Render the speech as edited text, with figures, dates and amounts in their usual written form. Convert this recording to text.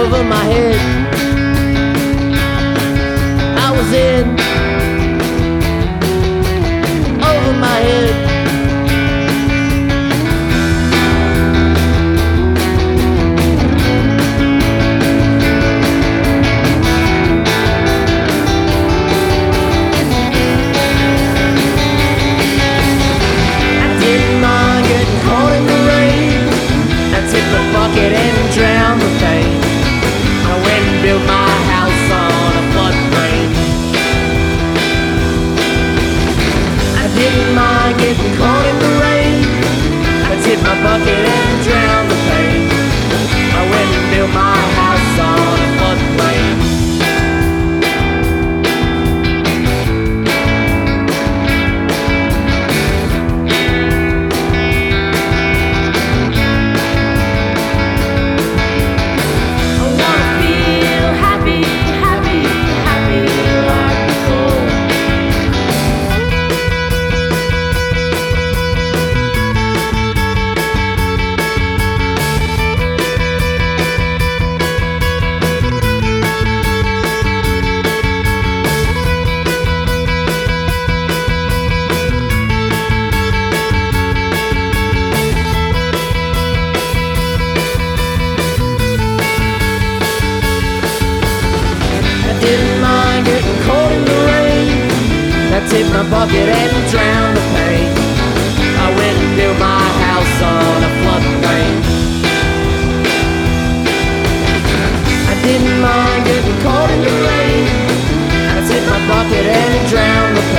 over my head. I was in over my head. And drown the pain. I went and built my house on a floodplain. I didn't mind getting caught in the rain. I tipped my bucket and drowned the pain. I went and built my house on a floodplain. Didn't mind getting caught in the rain. I tipped my bucket and drowned the pain. I went and built my house on a floodplain. I didn't mind getting caught in the rain. I tipped my bucket and drowned the pain.